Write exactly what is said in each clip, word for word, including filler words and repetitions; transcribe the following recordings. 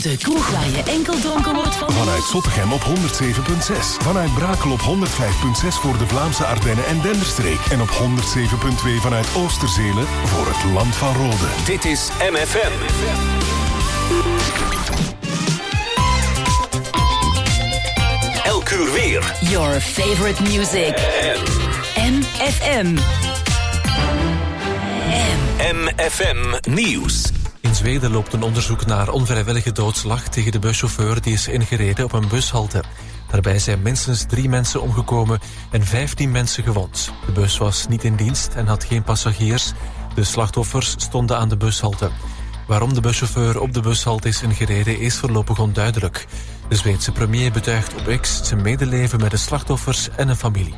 De kroeg waar je enkel dronken wordt van... Vanuit Zottegem op honderdzeven komma zes. Vanuit Brakel op honderdvijf komma zes voor de Vlaamse Ardennen en Denderstreek. En op honderdzeven komma twee vanuit Oosterzele voor het Land van Rode. Dit is M F M. Elk uur weer. Your favorite music. M F M. M F M Nieuws. In Zweden loopt een onderzoek naar onvrijwillige doodslag tegen de buschauffeur die is ingereden op een bushalte. Daarbij zijn minstens drie mensen omgekomen en vijftien mensen gewond. De bus was niet in dienst en had geen passagiers. De slachtoffers stonden aan de bushalte. Waarom de buschauffeur op de bushalte is ingereden is voorlopig onduidelijk. De Zweedse premier betuigt op X zijn medeleven met de slachtoffers en hun familie.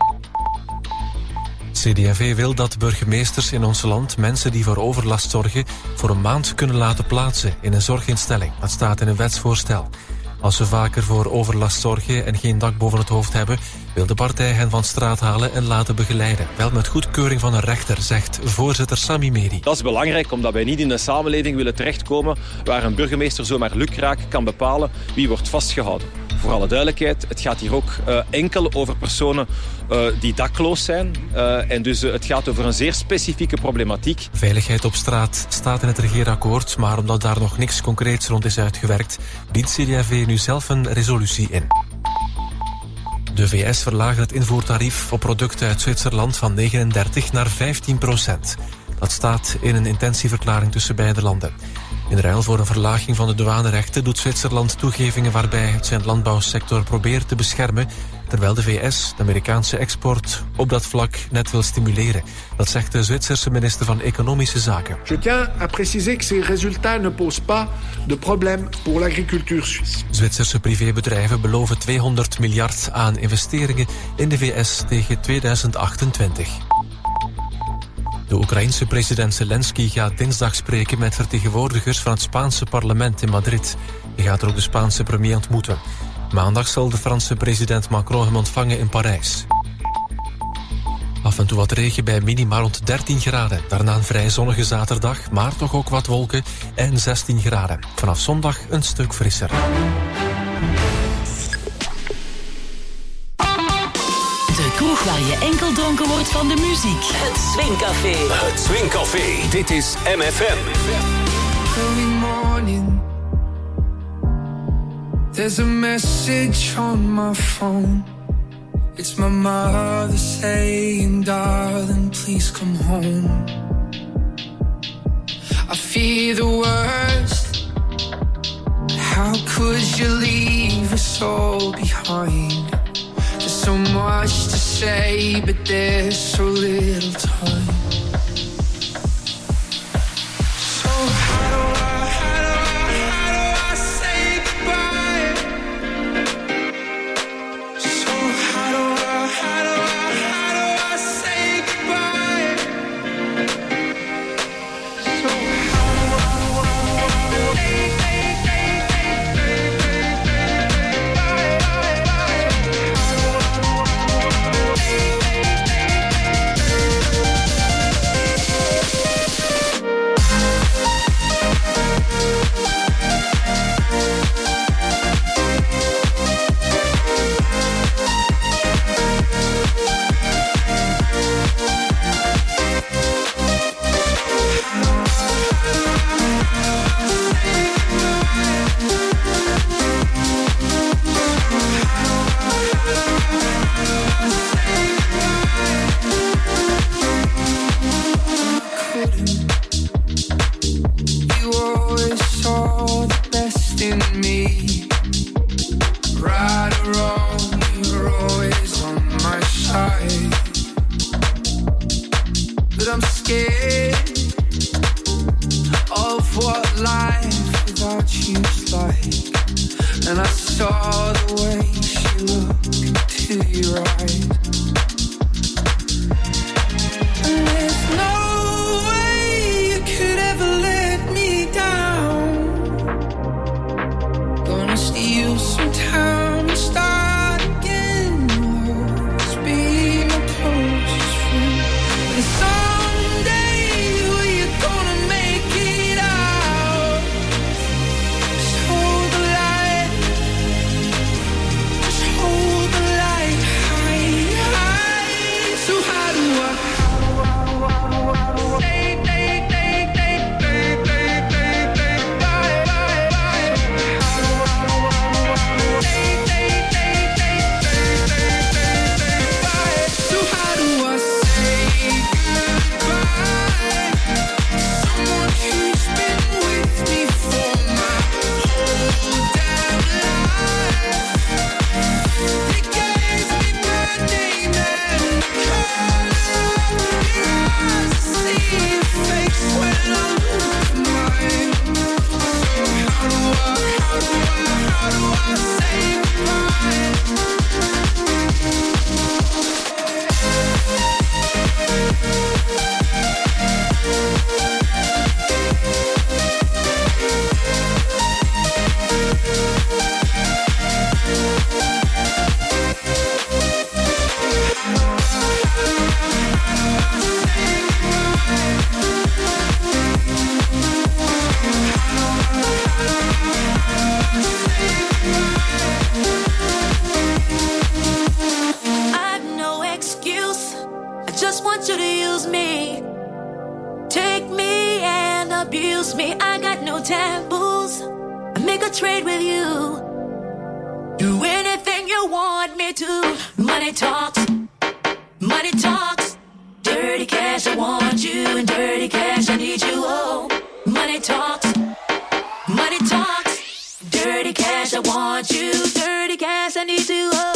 C D A V wil dat burgemeesters in ons land mensen die voor overlast zorgen voor een maand kunnen laten plaatsen in een zorginstelling. Dat staat in een wetsvoorstel. Als ze vaker voor overlast zorgen en geen dak boven het hoofd hebben, wil de partij hen van straat halen en laten begeleiden. Wel met goedkeuring van een rechter, zegt voorzitter Sami Medi. Dat is belangrijk omdat wij niet in een samenleving willen terechtkomen waar een burgemeester zomaar lukraak kan bepalen wie wordt vastgehouden. Voor alle duidelijkheid, het gaat hier ook uh, enkel over personen uh, die dakloos zijn. Uh, en dus uh, het gaat over een zeer specifieke problematiek. Veiligheid op straat staat in het regeerakkoord, maar omdat daar nog niks concreets rond is uitgewerkt, dient C D A V nu zelf een resolutie in. De V S verlagen het invoertarief op producten uit Zwitserland van negenendertig naar vijftien procent. Dat staat in een intentieverklaring tussen beide landen. In ruil voor een verlaging van de douanerechten doet Zwitserland toegevingen waarbij het zijn landbouwsector probeert te beschermen, terwijl de V S de Amerikaanse export op dat vlak net wil stimuleren. Dat zegt de Zwitserse minister van Economische Zaken. Je tiens à préciser que ces résultats ne posent pas de problème pour l'agriculture suisse. Zwitserse privébedrijven beloven tweehonderd miljard aan investeringen in de V S tegen tweeduizend achtentwintig. De Oekraïense president Zelensky gaat dinsdag spreken met vertegenwoordigers van het Spaanse parlement in Madrid. Hij gaat er ook de Spaanse premier ontmoeten. Maandag zal de Franse president Macron hem ontvangen in Parijs. Af en toe wat regen bij minima rond dertien graden. Daarna een vrij zonnige zaterdag, maar toch ook wat wolken en zestien graden. Vanaf zondag een stuk frisser. De kroeg waar je enkel dronken wordt van de muziek. Het Swingcafé. Het Swingcafé. Dit is M F M. Every morning there's a message on my phone. It's my mother saying, darling, please come home. I fear the worst. How could you leave us all behind? There's so much to say, but there's so little time. So how do I, how do I, how do I say goodbye? So how do I, how do I, how do I say goodbye? So how do I, hey, hey, hey, hey, hey, hey, you always saw the best in me. Right or wrong, you're always on my side. But I'm scared of what life without you's like. And I saw the way she looked into your eyes. And there's no way you could ever let me down. Gonna steal some time and start again. Let's be my closest friend. And someday we're gonna make it out. Just hold the How do I, how do I, how do I say goodbye? You to use me, take me and abuse me. I got no taboos. I make a trade with you. Do anything you want me to. Money talks, money talks. Dirty cash, I want you, and dirty cash, I need you. Oh, money talks, money talks. Dirty cash, I want you, dirty cash, I need you. Oh.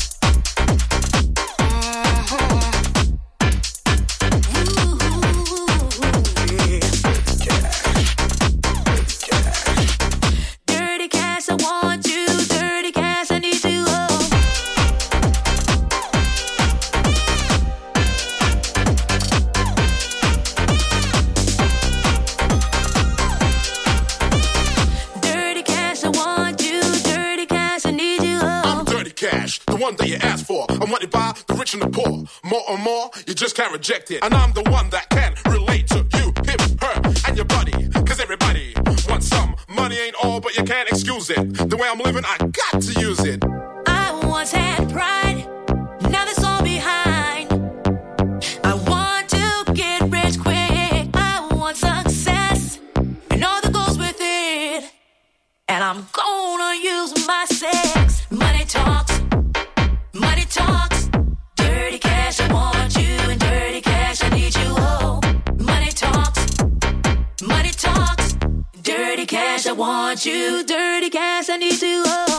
One that you asked for. I'm wanted by the rich and the poor. More and more, you just can't reject it. And I'm the one that can relate to you, him, her, and your buddy. Cause everybody wants some. Money ain't all, but you can't excuse it. The way I'm living, I got to use it. I once had pride, now that's all behind. I want to get rich quick. I want success, and all that goes with it. And I'm gonna use my sex. Money talks. Money talks, dirty cash, I want you, and dirty cash, I need you, oh. Money talks, money talks, dirty cash, I want you, dirty cash, I need you, oh.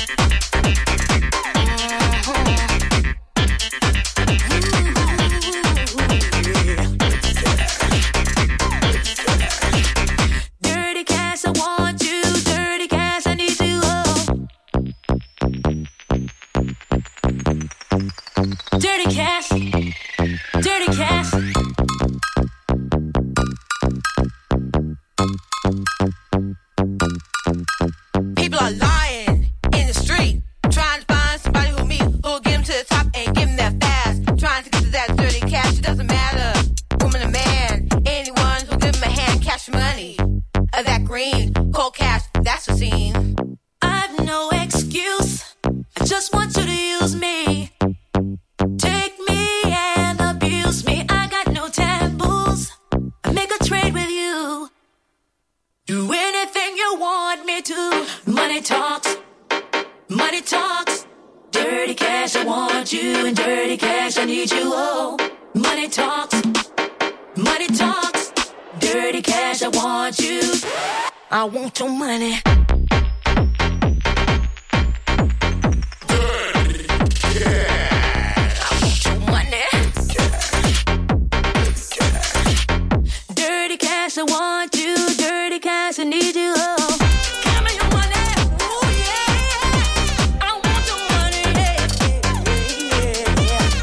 Dirty cash, I want you, dirty cash, I need you, oh. Dirty cash, dirty cash. People are lying in the street, trying to find somebody who me, who'll get them to the top and give them that fast. Trying to get to that dirty cash, it doesn't matter, woman or man. Anyone who'll give them a hand, cash money. Uh, that green, cold cash, that's the scene. I've no excuse, I just want you to use me. Take me and abuse me. I got no taboos. I make a trade with you. Do anything you want me to. Money talks, money talks. Dirty cash, I want you, and dirty cash, I need you. Oh, money talks, money talks. Dirty cash, I want you. I want your money. I want you, dirty cash, I need you, oh. Give me your money, ooh, yeah, yeah. I want your money, yeah,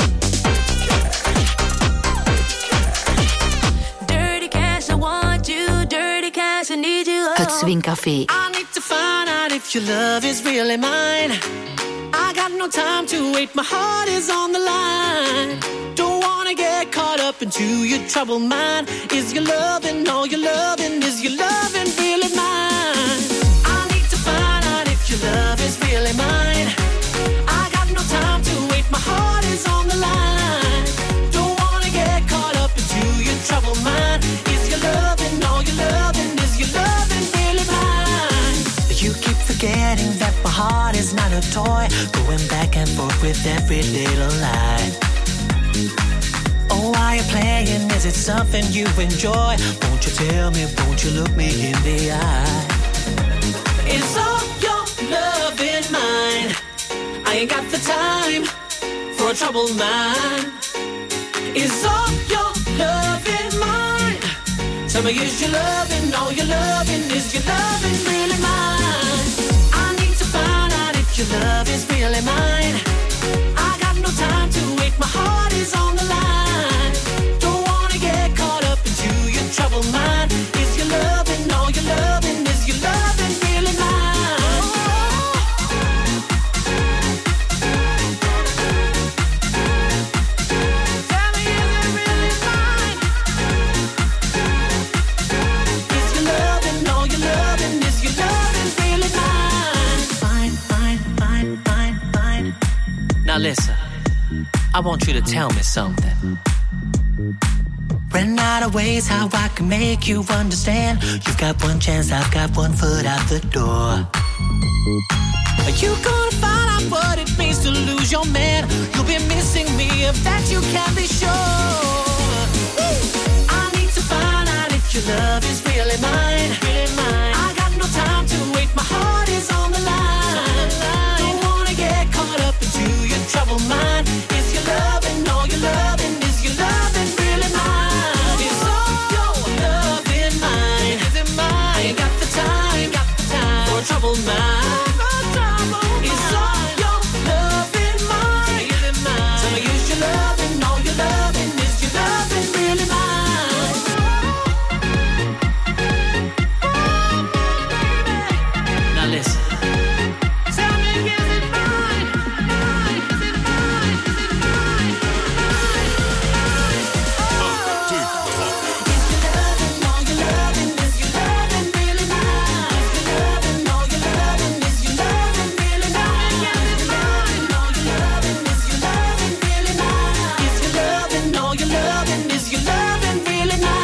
yeah, yeah. Dirty cash, I want you, dirty cash, I need you, oh. Het Swingcafé. I need to find out if your love is really mine. I got no time to wait, my heart is on the line. Don't wanna get caught up into your troubled mind. Is your loving all your loving? Is your loving really mine? I need to find out if your love is really mine. I got no time to wait, my heart is on the line. Don't wanna get caught up into your troubled mind. Is your loving all your loving? Is your loving really mine? You keep forgetting that my heart is not a toy, going back and forth with every little lie. Oh, why you playing? Is it something you enjoy? Won't you tell me, won't you look me in the eye? Is all your love in mine? I ain't got the time for a troubled mind. Is all your love in mine? Tell me, is your loving all your loving? Is your loving really mine? Now listen, I want you to tell me something. Ran out of ways how I can make you understand. You've got one chance, I've got one foot out the door. Are you gonna find out what it means to lose your man? You'll be missing me, of that you can be sure. I need to find out if your love is really mine, really mine. I got no time to wait, my heart is on the line. Don't wanna get caught up into your troubled mind. Is your loving all your loving? Is your loving really mine? Is all your loving mine? Is it mine? I ain't got the time, got the time for a troubled mind. Is all your loving mine? Is it mine? So is your loving all your loving? Is your loving really mine? Now listen. Tell me, is it mine? Mine? Is it mine? Is it mine? Oh. Is your loving all your loving? Is your loving really mine? Is your loving all your loving? Is your loving really mine? Is it mine? All your loving? Is your loving really mine? Is your loving all your loving? Is your loving really mine?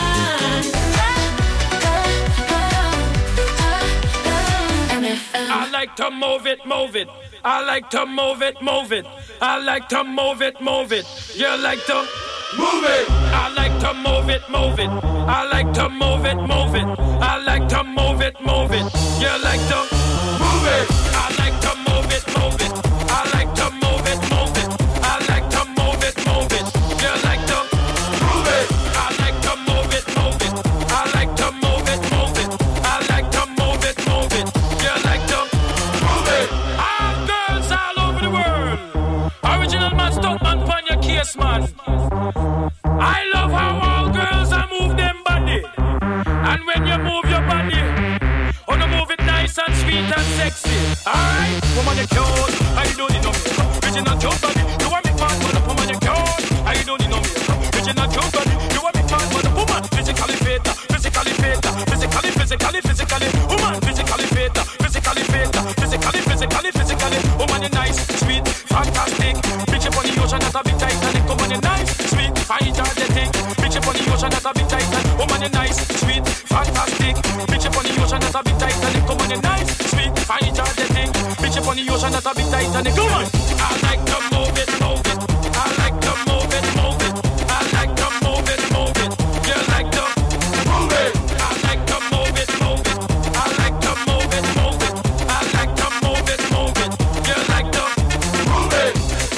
I like to move it, move it. I like to move it, move it. I like to move it, move it. You like to move it. I like to move it, move it. I like to move it, move it. I like to move it, move it. You like to move it. I like to move it, move it. I like to move it, move it. I like to move it, move it. You like to move it. I like to move it, move it. I like to move it, move it. I like to move it, move it. You like to move it. All girls all over the world. Original man, stunt man, pon your case, man. I love how all girls are move them body. And when you move your body, oh no, move it nice and sweet and sexy. Alright, woman you cute, I don't need no makeup. Original cute body, you want me fast, but woman you cute, I don't need no makeup. Original cute body, you want me fast, but woman physically fit, physically fit, physically, physically, physically, woman physically fit, physically fit, physically, physically, physically, woman you nice, sweet, fantastic. Bitch up on the ocean, not a big Titanic. Woman you nice, sweet, fine, energetic. Bitch up on the ocean, not a big Titanic. Woman you nice, sweet, fantastic. Bitch up on the ocean, not a big Titanic. Woman you nice, sweet, fine, energetic. Bitch up on the ocean, not a big Titanic. Come on, I like to move it, move it. I like to move it, move it. I like to move it, move it. You like to move it. I like to move it, move it. I like to move it, move it. I like to move it, move it. You like to move it.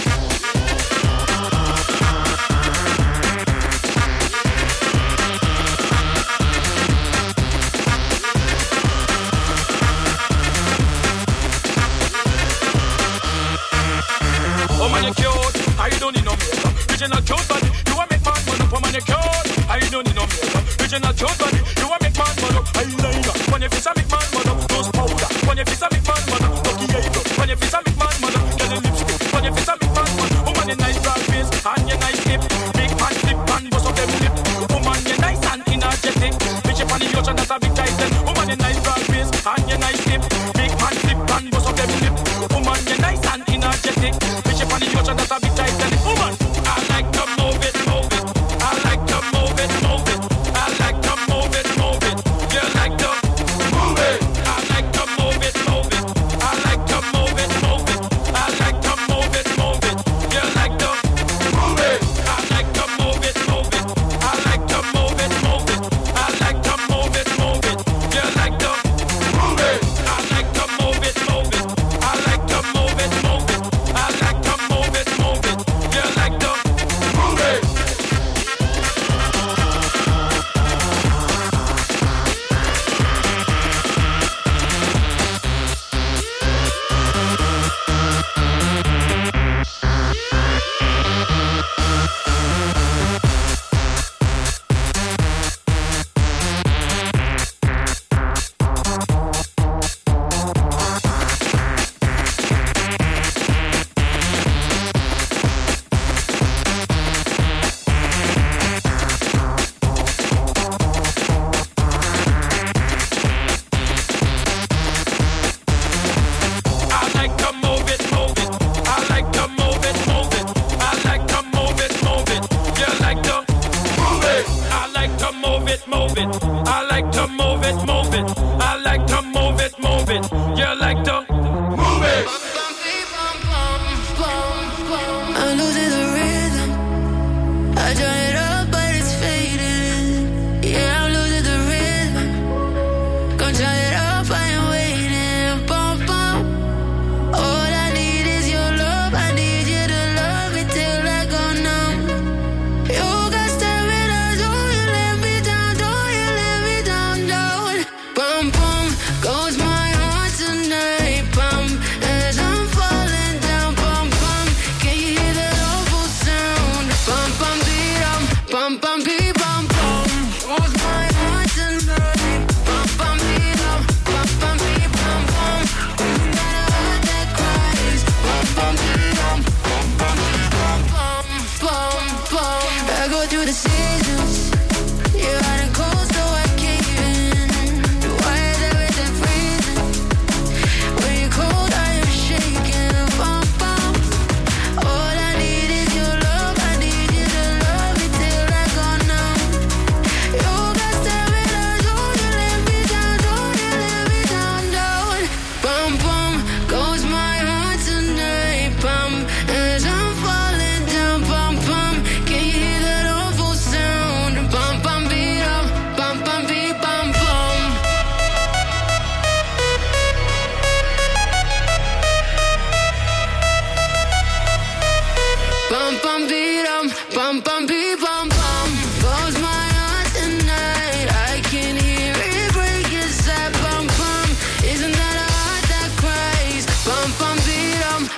Oh man, you cute, I don't need no makeup. Original cute body, you a make man man up. Oh man, you cute, I don't need no makeup. Original cute body, you a make man man up. Eyeliner, when your face a make man man up. Nose powder, when your face a make man man up. Lucky eyebrow, when your face a make man man up. Get a lipstick, when your face a make man man up. Oh man, you nice broad face and you nice hip. Big man flip and bust up them lip. Oh man, you nice and energetic. Bitch up on the ocean, that's a big titan. Oh man, you nice broad face and you nice hip. Big man flip and bust up them lip. Oh man, you nice and energetic. Bitch up on the ocean, that's a big titan. Oh man, I like to move it, move it. I like to move it, move it. I like to move it, move it. You like to move it. I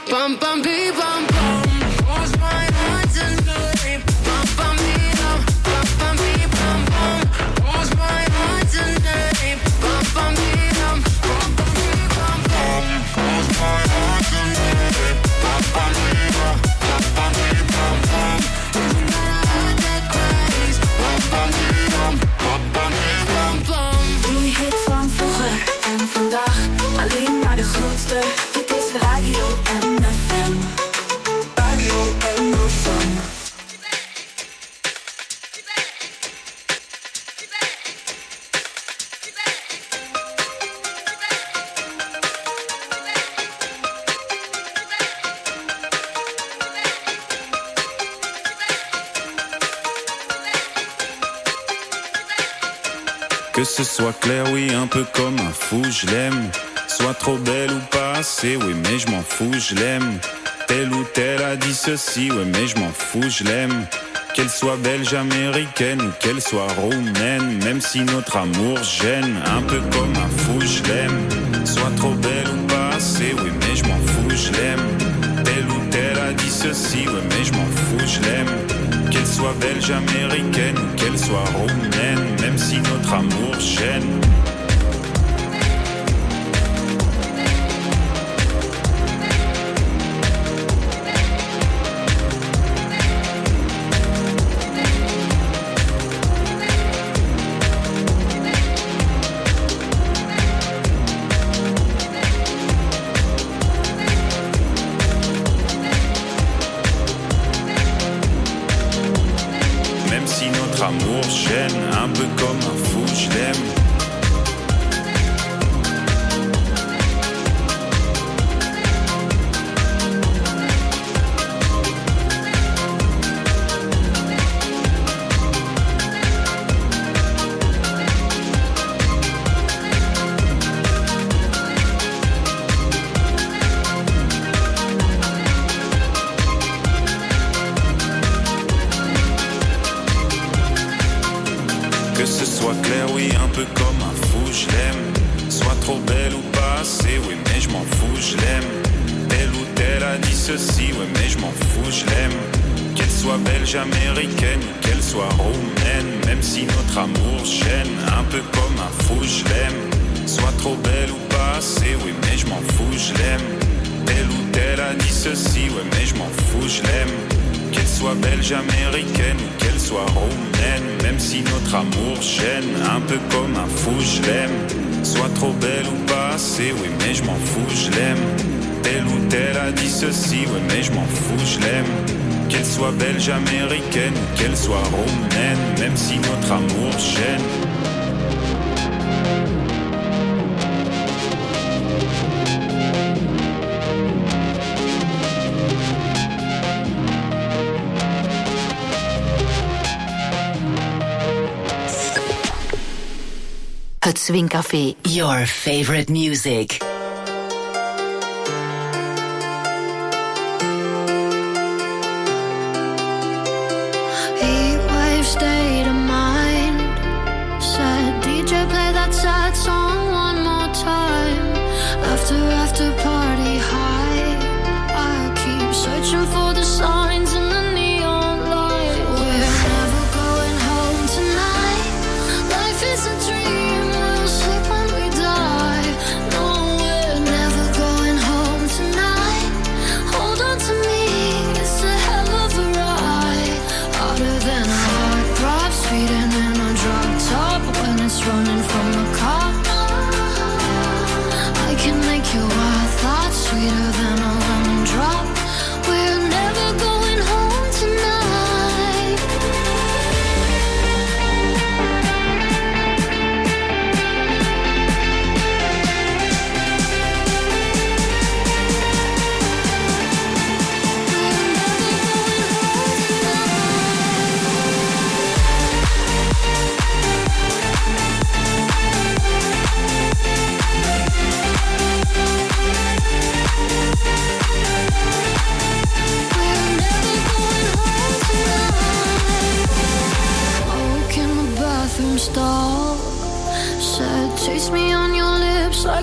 Bum bum bee bum bum. Close my eyes and sleep. Bum bum bee bum. Bum bum bee bum bum. Close my eyes and sleep. Bum bum bee bum. Bum bum bee bum bum. Close my eyes and sleep. Bum bum bee bum. Bum bum bee bum bum. Isn't that a heart that cries? Bum bum bee bum. Bum bum bee bum bum. Die hit van vroeger en vandaag, alleen maar de grootste. Dit is Radio M F M. Radio M F M. Que ce soit clair, oui, un peu comme un fou, je l'aime. Soit trop belle ou pas assez, oui, mais je m'en fous, je l'aime. Telle ou telle a dit ceci, ouais, mais je m'en fous, je l'aime. Qu'elle soit belge, américaine ou qu'elle soit roumaine, même si notre amour gêne, un peu comme un fou, je l'aime. Soit trop belle ou pas assez, oui, mais je m'en fous, je l'aime. Telle ou telle a dit ceci, ouais, mais je m'en fous, je l'aime. Qu'elle soit belge, américaine ou qu'elle soit roumaine, même si notre amour gêne. Amour gêne, un peu comme un fou, je l'aime. Que ce soit clair, oui, un peu comme un fou, je l'aime. Soit trop belle ou pas assez, oui, mais je m'en fous, je l'aime. Telle ou telle a dit ceci, ouais, mais je m'en fous, je l'aime. Qu'elle soit belge, américaine ou qu'elle soit roumaine, même si notre amour gêne, un peu comme un fou, je l'aime. Soit trop belle ou pas assez, oui, mais je m'en fous, je l'aime. Telle ou telle a dit ceci, ouais, mais je m'en fous, je l'aime. Qu'elle soit belge, américaine ou qu'elle soit roumaine, même si notre amour gêne, un peu comme un fou, je l'aime. Soit trop belle ou pas assez, oui, mais je m'en fous, je l'aime. Telle ou telle a dit ceci, oui, mais je m'en fous, je l'aime. Qu'elle soit belge, américaine ou qu'elle soit roumaine, même si notre amour gêne. Het Swingcafé, your favorite music. Heatwave state of mind. Said D J play that sad song one more time. After after party high. I keep searching for the signs in the neon light. We're never going home tonight. Life is a dream. Running from the car, I can make your wild thoughts sweeter than a lemon drop. We're never going home tonight.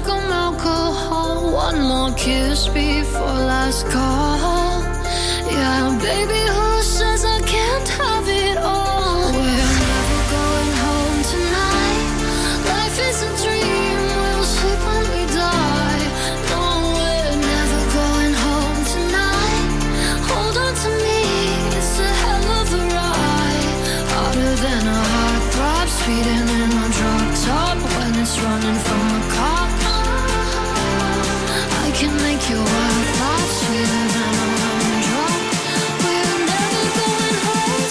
like I'm alcohol. One more kiss before last call. Yeah, baby, who says I can't have it all? We're never going home tonight. Life is a dream, we'll sleep when we die. No, we're never going home tonight. Hold on to me, it's a hell of a ride. Harder than a heartthrob, speeding in a drop top. When it's running from a cop, I can make you wild thoughts sweeter than a lemon drop. We're never going home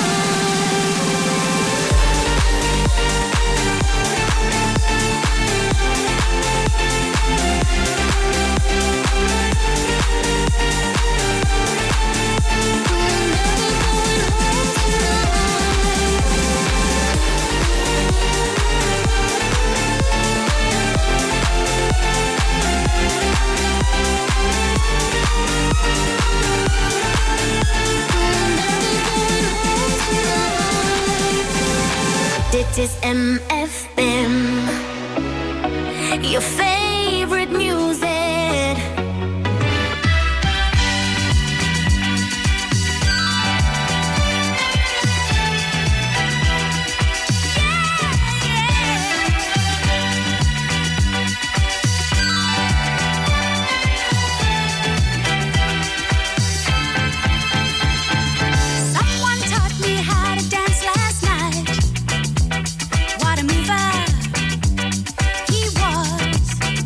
Dit is M F M, your favorite music. Someone taught me how to dance last night. What a mover he was.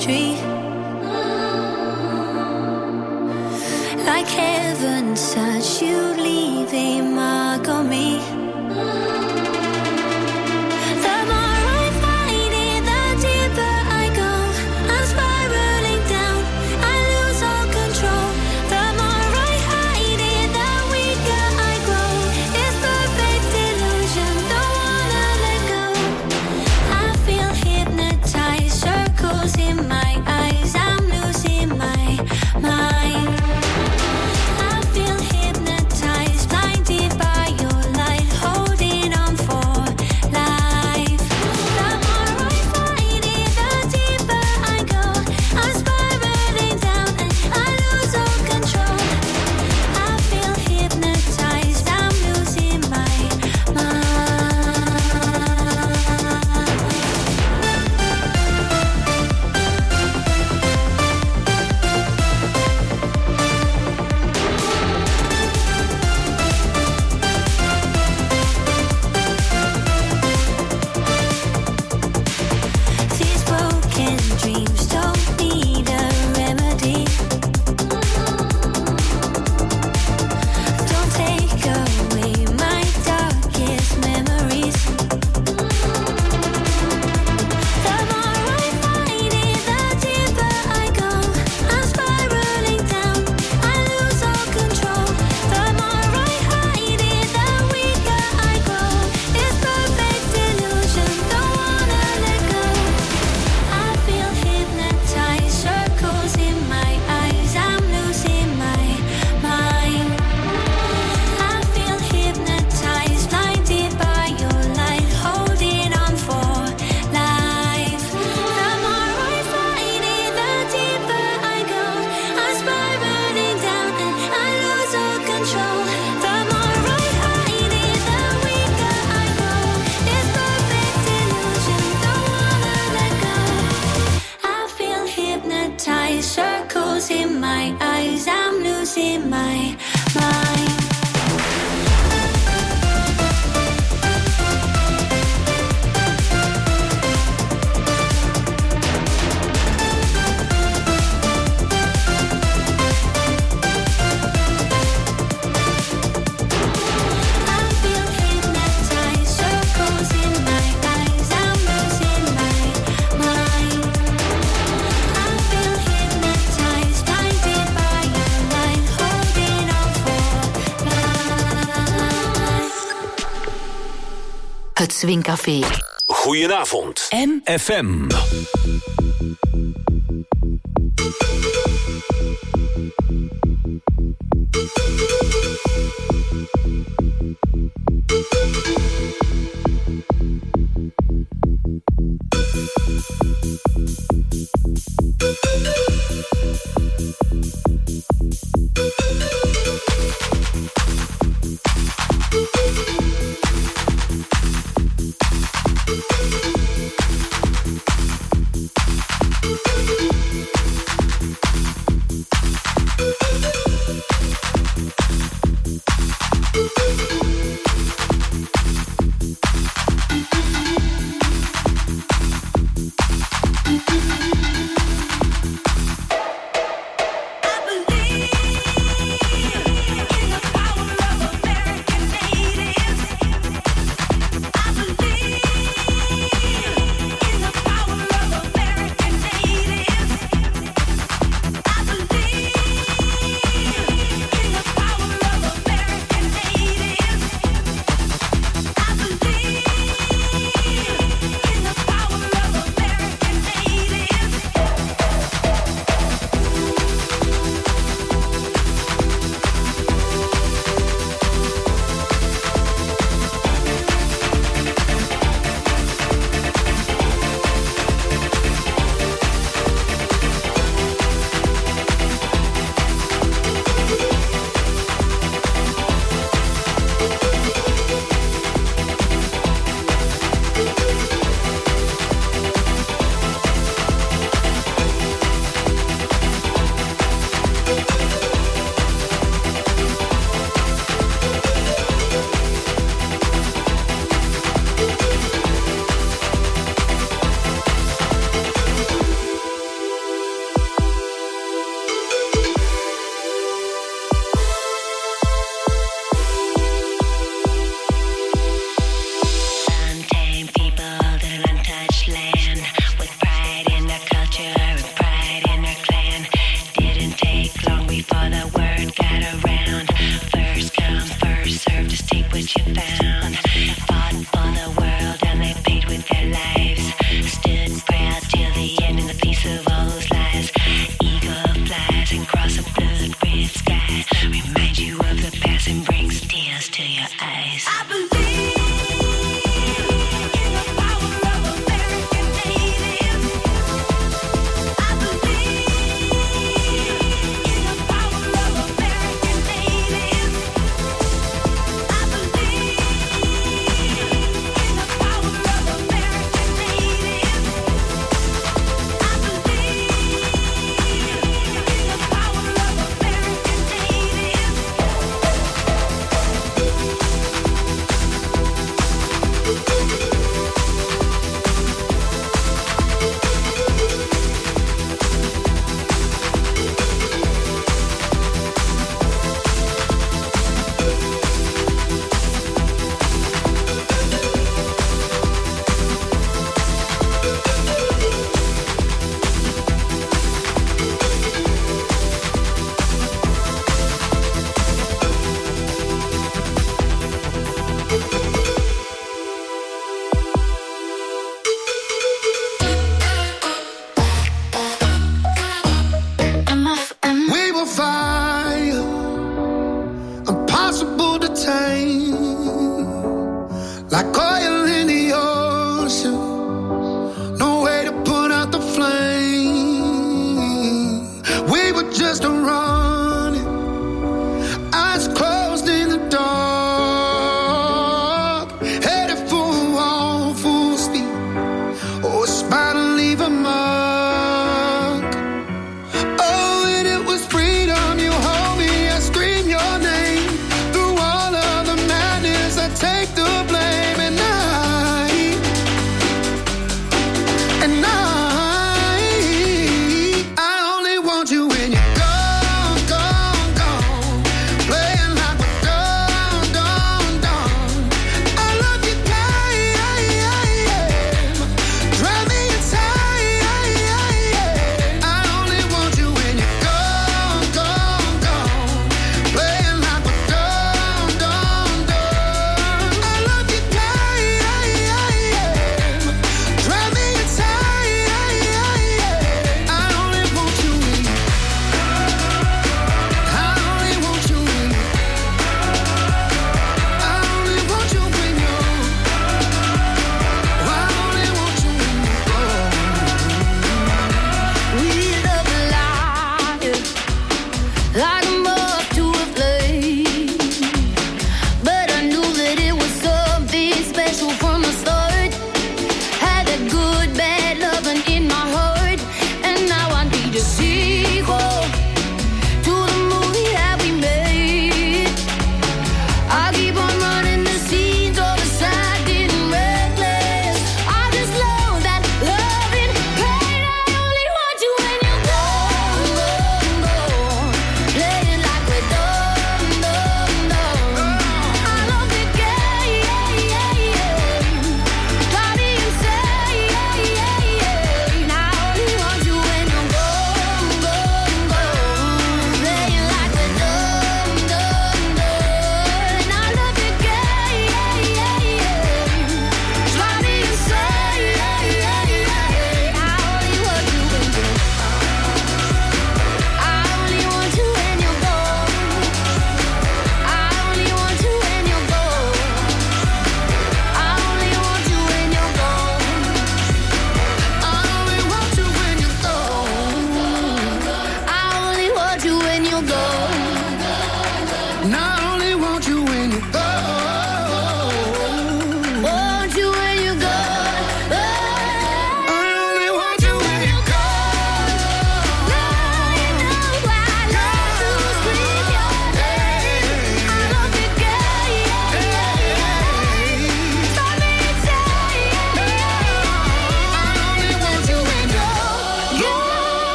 street. Like heaven touch, you leave a mark on me. The more I fight it, the deeper I go. I'm spiraling down, I lose all control. The more I hide it, the weaker I grow. It's perfect illusion, don't wanna let go. I feel hypnotized, circles in my eyes. I'm losing my mind. I feel hypnotized, blinded by your light, holding on for life. The more I fight it, the deeper I go. I'm spiraling down and I lose all control. I feel hypnotized, I'm losing my mind. These broken dreams don't need a remedy. Don't take away my darkest memories. The more I fight it, the deeper I go. I'm spiraling down, I lose all control. The more I hide it, the weaker I grow. It's perfect illusion, don't wanna let go. I feel hypnotized, circles in my eyes. I'm losing my mind. I feel hypnotized, blinded by your light, holding on for life. The more I fight it, the deeper I go. I'm spiraling down and I lose all control. The more I hide it, the weaker I grow. It's perfect illusion, don't wanna let go. I feel hypnotized, circles in my eyes. I'm losing my mind. I feel hypnotized, circles in my eyes. I'm losing my mind. I feel hypnotized, blinded by your light, holding on for life. Het Swingcafé. Goedenavond. M F M. eyes. I believe in the power of American natives. I believe in the power of American natives. I believe in the power of American natives. I believe in the power of American natives. We will fire, impossible to tame, like oil in the ocean. No way to put out the flame. We were just running, eyes closed in the dark, headed for a wall full speed. Oh, it's about to leave a mark. Oh, and it was freedom. You hold me, I scream your name. Through all of the madness, I take the blame. And now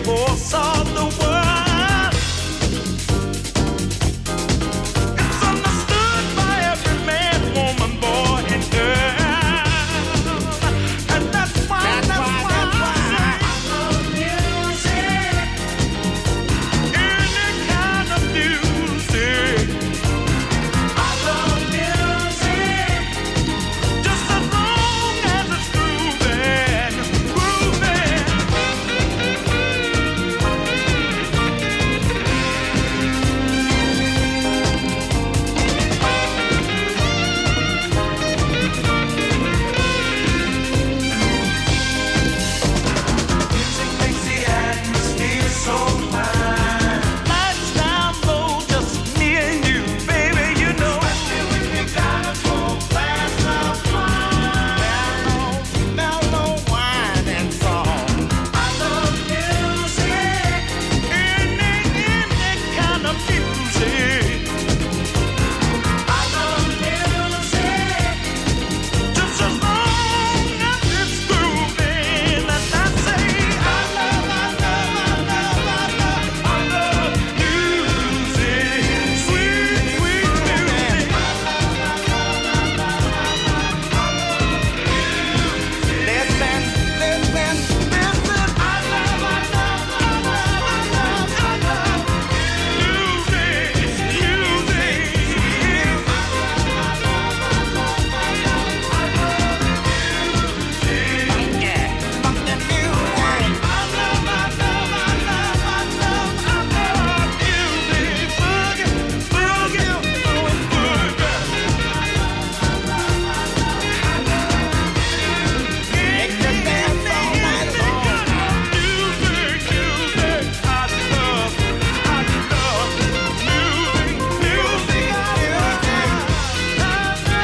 force of the world. It's understood by every man, woman, boy, and girl. And that's why, that's, that's why, why, that's why I love music. Any kind of music. I love music. Just as long as it's grooving, grooving. Music makes the atmosphere so fine. Lights down low, just me and you, baby, you know. Especially when you got a full glass of wine. Mellow wine and song. I love music. Any, any kind of music. I love music. Just as long as it's grooving. And I say, I love, I love, I love, I love, I love music. Sweet, sweet music. I love, I love, I love, I love, I love music. Listen, listen, listen. I love, I love, I love, I love, I love music, music. I love, I love, I love, I love, I love music. Yeah, fuck that music. I love, I love, I love, I love, I love music. Boogie, boogie, boogie, boogie. Make the dance all night long. Music, music. I love, I love music, music. I love, I love, I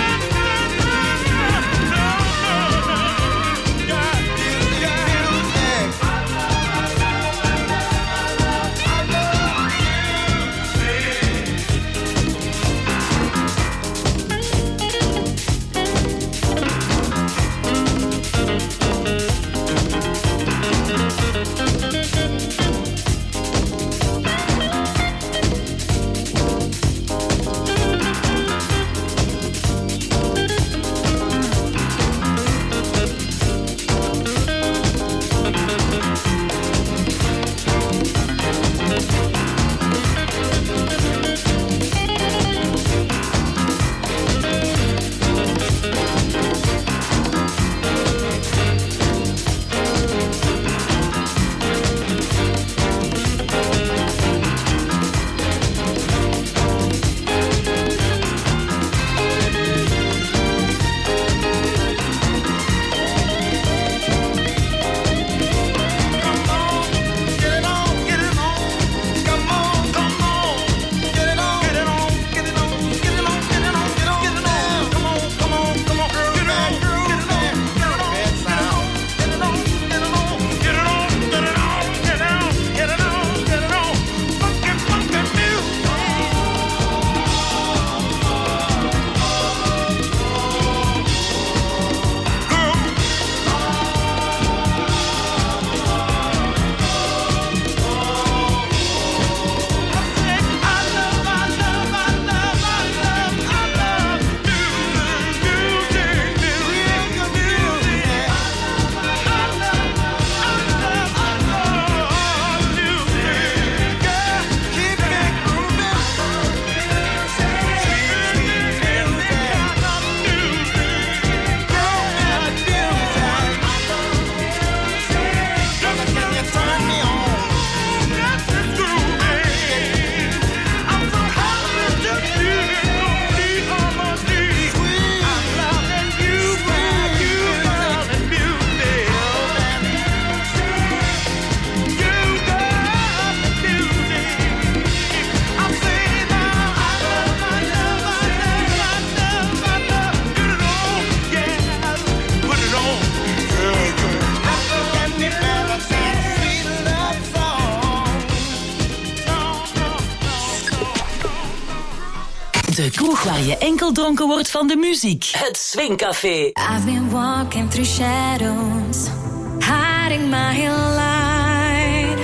De kroeg waar je enkel dronken wordt van de muziek. Het Swingcafé. I've been walking through shadows, hiding my light.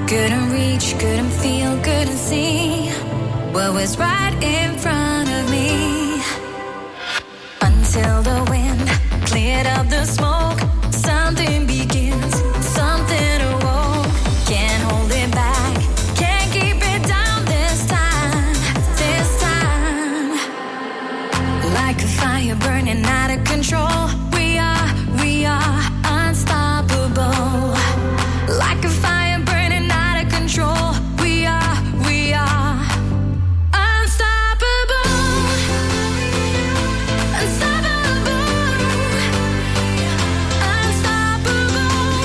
Couldn't reach, couldn't feel, couldn't see what was right in front of me. Until the wind cleared up the smoke, something begins, something awoke. Can't hold it back, can't keep it down this time, this time. Like a fire burning out of control, we are, we are unstoppable. Like a fire burning out of control, we are, we are unstoppable. Unstoppable. Unstoppable.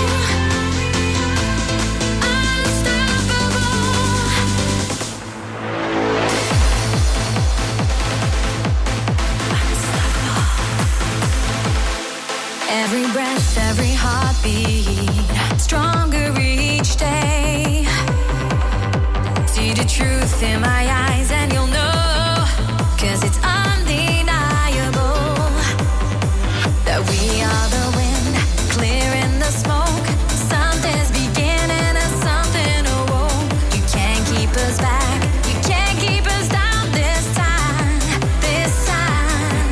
Every breath, every heartbeat, stronger each day. See the truth in my eyes and you'll know, 'cause it's undeniable that we are the wind, clearing the smoke. Something's beginning and something awoke. You can't keep us back, you can't keep us down this time, this time.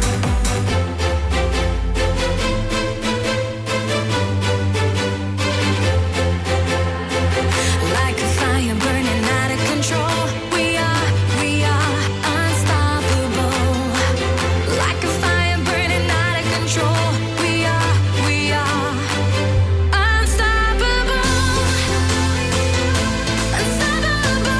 Like a fire burning out of control, we are, we are unstoppable. Like a fire burning out of control, we are, we are unstoppable. Unstoppable.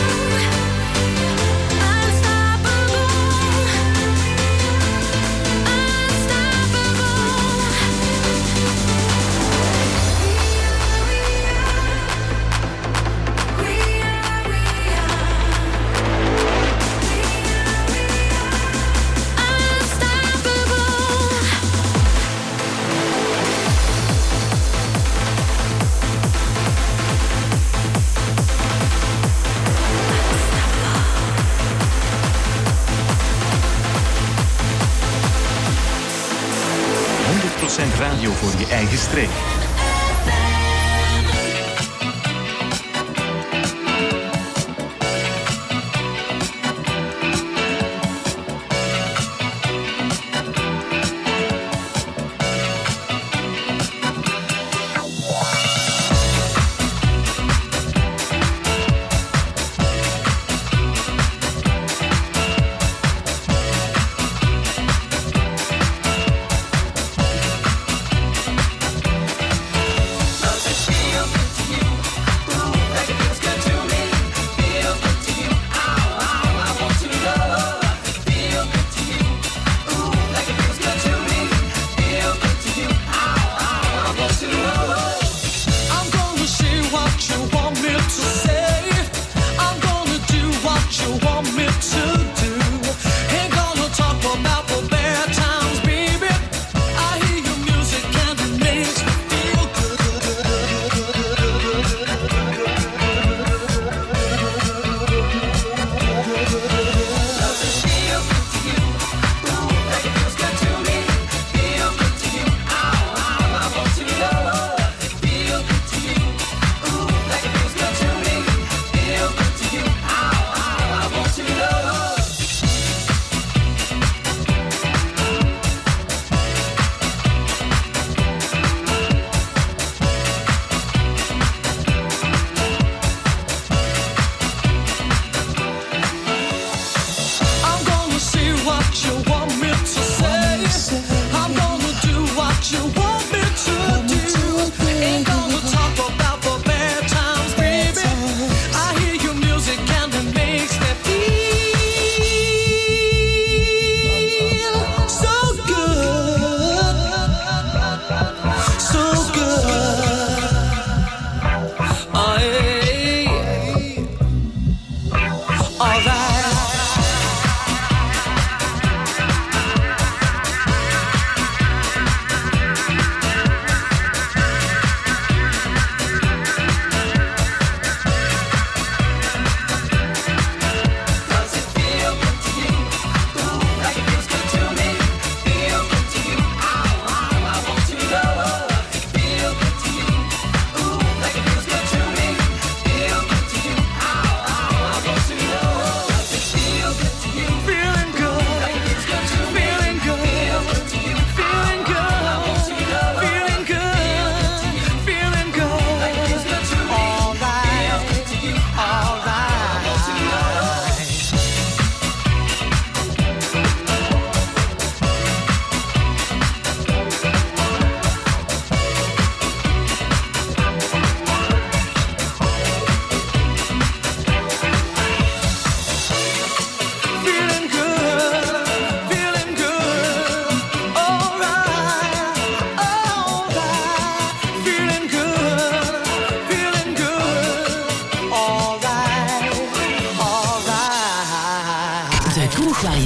honderd procent radio voor je eigen streek.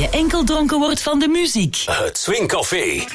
je enkel dronken wordt van de muziek. Het Swingcafé.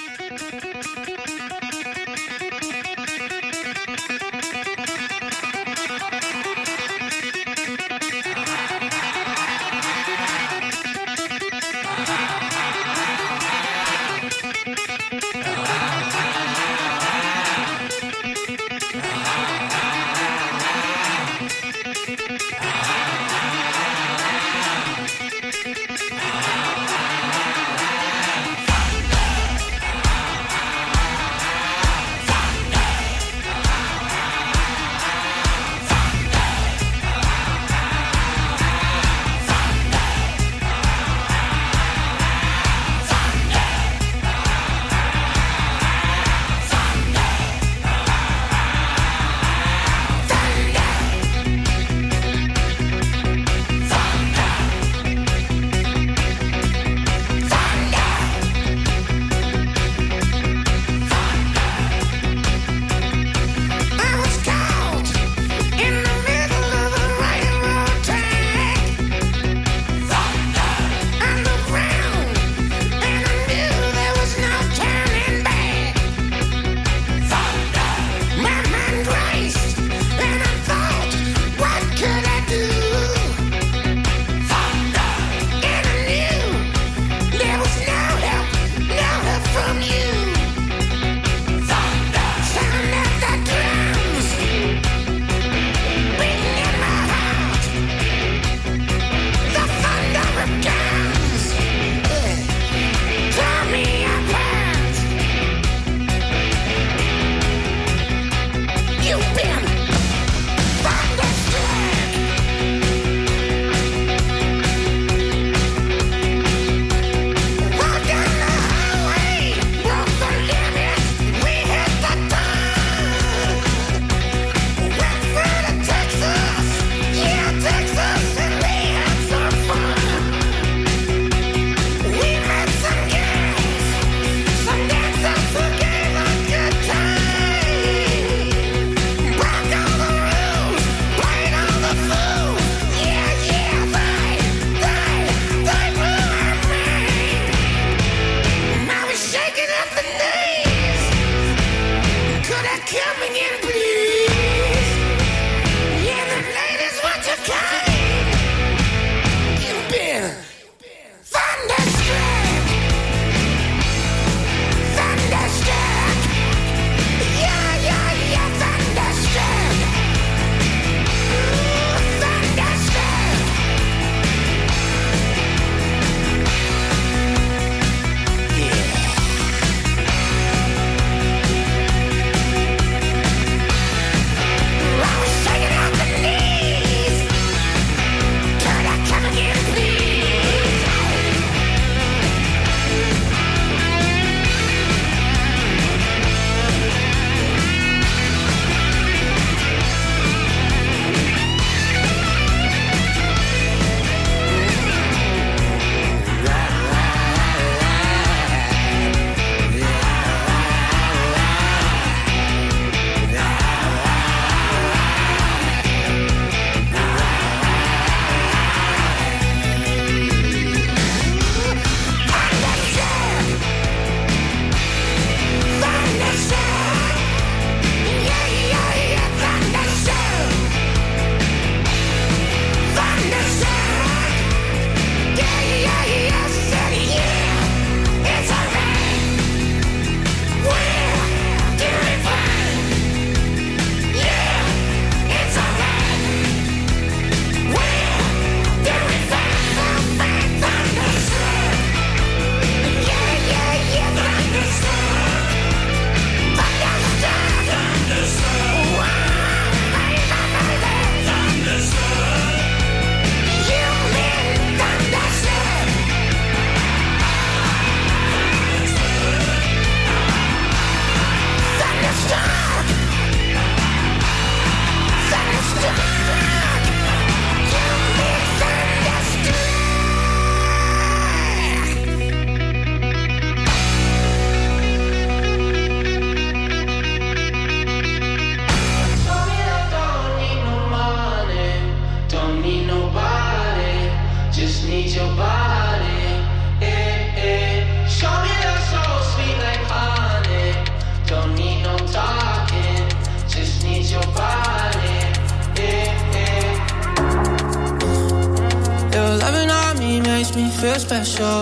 feel special.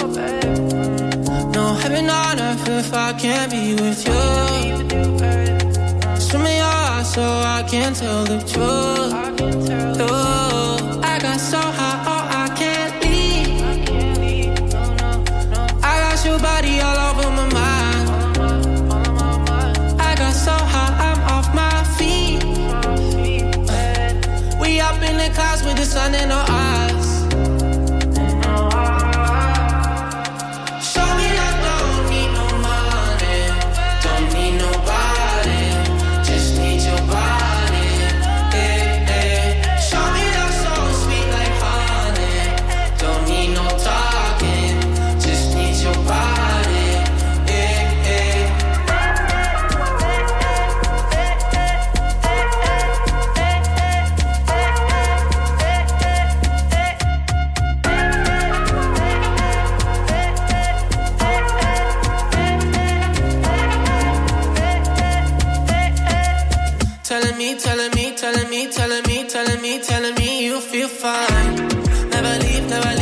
No heaven on earth if I can't be with you. Swim in your eyes so I can tell the truth. Ooh, I got so high, oh I can't leave. I got your body all over my mind. I got so high, I'm off my feet. We up in the clouds with the sun in our eyes. Telling me, telling me, telling me, telling me, telling me you feel fine. Never leave, never leave.